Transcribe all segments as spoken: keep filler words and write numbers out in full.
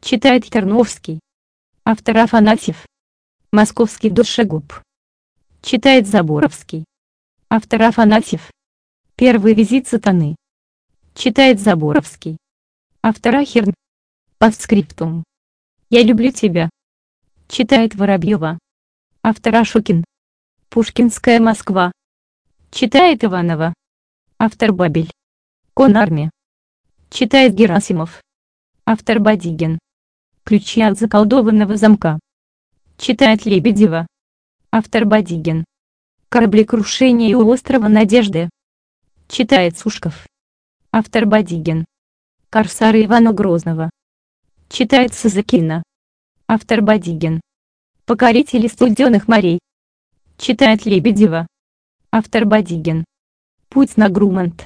Читает Терновский. Автор Афанасьев. Московский душегуб. Читает Заборовский. Автор Афанасьев. Первый визит сатаны. Читает Заборовский. Автор Ахерн. Постскриптум. Я люблю тебя. Читает Воробьева. Автор Ашукин. Пушкинская Москва. Читает Иванова. Автор Бабель. Конарме. Читает Герасимов. Автор Бадигин. Ключи от заколдованного замка. Читает Лебедева. Автор Бадигин. Кораблекрушение у острова Надежды. Читает Сушков. Автор Бадигин. Корсары Ивана Грозного. Читает Сазыкина. Автор Бадигин. Покорители студенных морей. Читает Лебедева. Автор Бадигин. Путь на Грумант.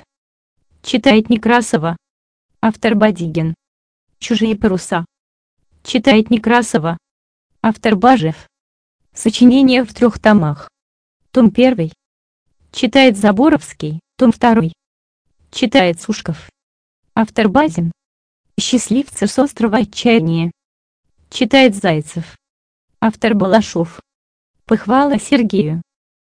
Читает Некрасова. Автор Бадигин. Чужие паруса. Читает Некрасова. Автор Бажев. Сочинение в трех томах. Том первый. Читает Заборовский. Том второй. Читает Сушков. Автор Базин. Счастливцы с острова Отчаяния. Читает Зайцев. Автор Балашов. Похвала Сергею.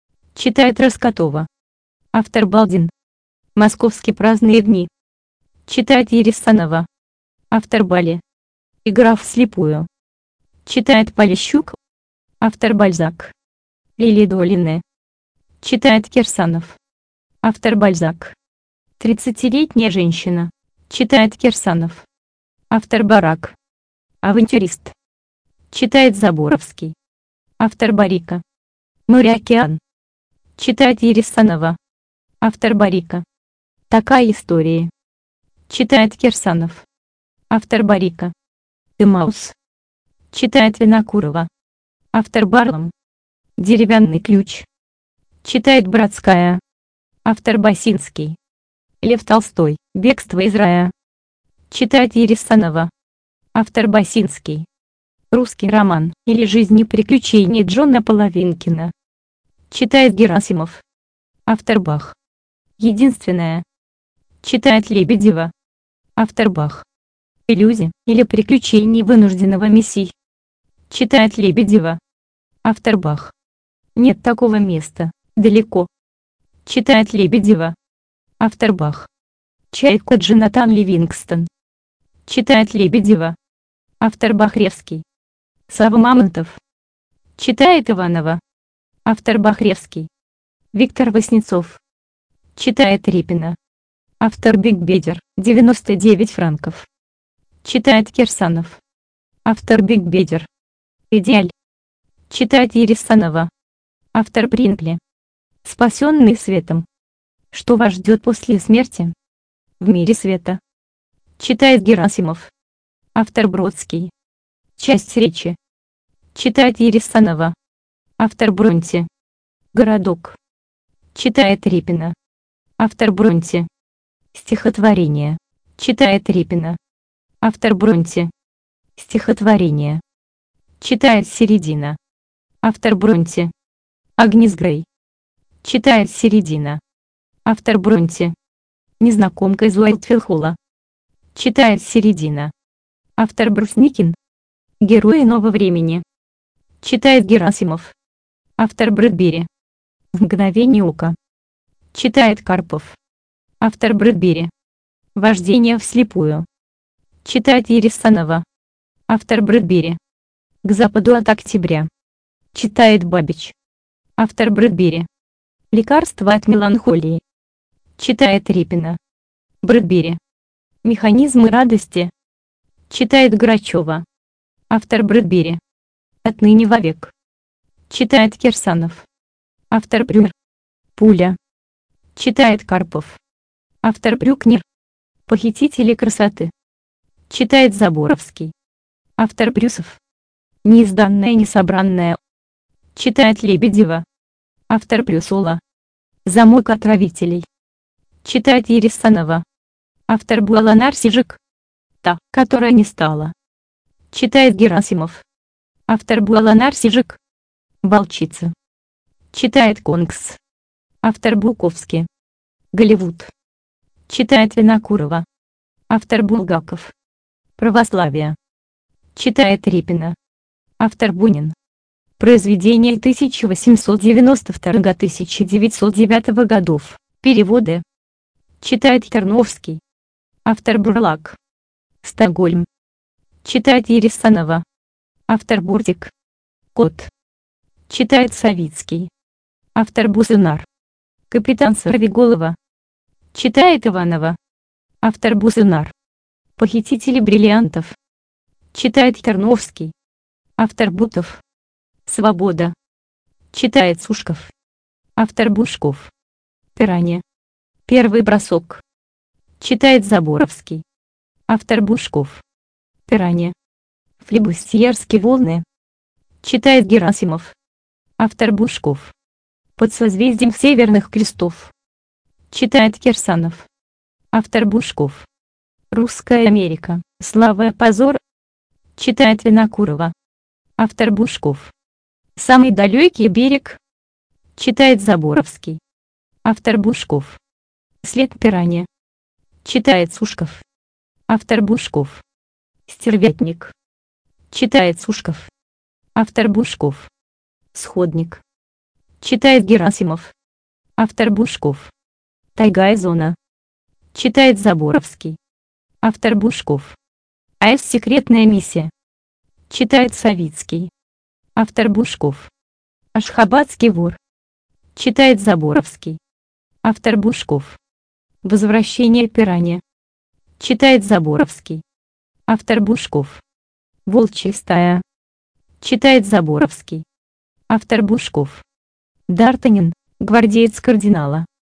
Читает Раскотова. Автор Балдин. Московские праздные дни. Читает Ересанова. Автор Бали. Игра вслепую. Читает Полищук. Автор Бальзак. Лили Долины. Читает Кирсанов. Автор Бальзак. Тридцатилетняя женщина. Читает Кирсанов. Автор Барак. Авантюрист. Читает Заборовский. Автор Барика. Море-океан. Читает Ересанова. Автор Барика. Такая история. Читает Кирсанов. Автор Барика. Эмаус. Читает Винокурова. Автор Барлом. Деревянный ключ. Читает Братская. Автор Басинский. Лев Толстой. Бегство из рая. Читает Ересанова. Автор Басинский. Русский роман или жизнь и приключения Джона Половинкина. Читает Герасимов. Автор Бах. Единственное. Читает Лебедева. Автор Бах. Иллюзия или приключения вынужденного мессии. Читает Лебедева. Автор Бах. Нет такого места, далеко. Читает Лебедева. Автор Бах. Чайка Джонатан Ливингстон. Читает Лебедева. Автор Бахревский. Сава Мамонтов. Читает Иванова. Автор Бахревский. Виктор Васнецов. Читает Репина. Автор Бигбедер. девяносто девять франков. Читает Кирсанов. Автор Бигбедер. Идеаль. Читает Ересанова. Автор Бринкли. Спасенный светом. Что вас ждет после смерти? В мире света. Читает Герасимов. Автор Бродский. Часть речи. Читает Ересанова. Автор Бронте. Городок. Читает Репина. Автор Бронте. Стихотворение. Читает Репина. Автор Бронте. Стихотворение. Читает Середина. Автор Бронте. Агнес Грей. Читает Середина. Автор Бронте. Незнакомка из Уайтфилхола. Читает Середина. Автор Брусникин. Герои нового времени. Читает Герасимов. Автор Брэдбери. В мгновение ока. Читает Карпов. Автор Брэдбери. Вождение вслепую. Читает Ересанова. Автор Брэдбери. К западу от октября. Читает Бабич. Автор Брэдбери. Лекарство от меланхолии. Читает Репина. Брэдбери. Механизмы радости. Читает Грачева. Автор Брэдбери. Отныне вовек. Читает Кирсанов. Автор Брюер. Пуля. Читает Карпов. Автор Брюкнер. Похитители красоты. Читает Заборовский. Автор Брюсов. Неизданное несобранное. Читает Лебедева. Автор Брюсола. Замок отравителей. Читает Ересанова. Автор Буаланар Сижик. Та, которая не стала. Читает Герасимов. Автор Буаланар Сижик. Волчица. Читает Конгс. Автор Буковский. Голливуд. Читает Винокурова. Автор Булгаков. Православие. Читает Репина. Автор Бунин. Произведения тысяча восемьсот девяносто второго — тысяча девятьсот девятого годов. Переводы. Читает Терновский. Автор Бурлак. Стокгольм. Читает Ересанова. Автор Бурдик. Кот. Читает Савицкий. Автор Бузунар. Капитан Сорвиголова. Читает Иванова. Автор Бузунар. Похитители бриллиантов. Читает Терновский. Автор Бутов. Свобода. Читает Сушков. Автор Бушков. Пиранья. Первый бросок. Читает Заборовский. Автор Бушков. Пиранья. Флебустьерские волны. Читает Герасимов. Автор Бушков. Под созвездием северных крестов. Читает Кирсанов. Автор Бушков. Русская Америка. Слава и позор. Читает Винокурова. Автор Бушков. Самый далекий берег. Читает Заборовский. Автор Бушков. След пиранья. Читает Сушков. Автор Бушков. Стервятник. Читает Сушков. Автор Бушков. Сходник. Читает Герасимов. Автор Бушков. Тайга и зона. Читает Заборовский. Автор Бушков. АЭС секретная миссия. Читает Савицкий. Автор Бушков. Ашхабадский вор. Читает Заборовский. Автор Бушков. Возвращение пиранья. Читает Заборовский. Автор Бушков. Волчья стая. Читает Заборовский. Автор Бушков. Д'Артаньян, гвардеец кардинала.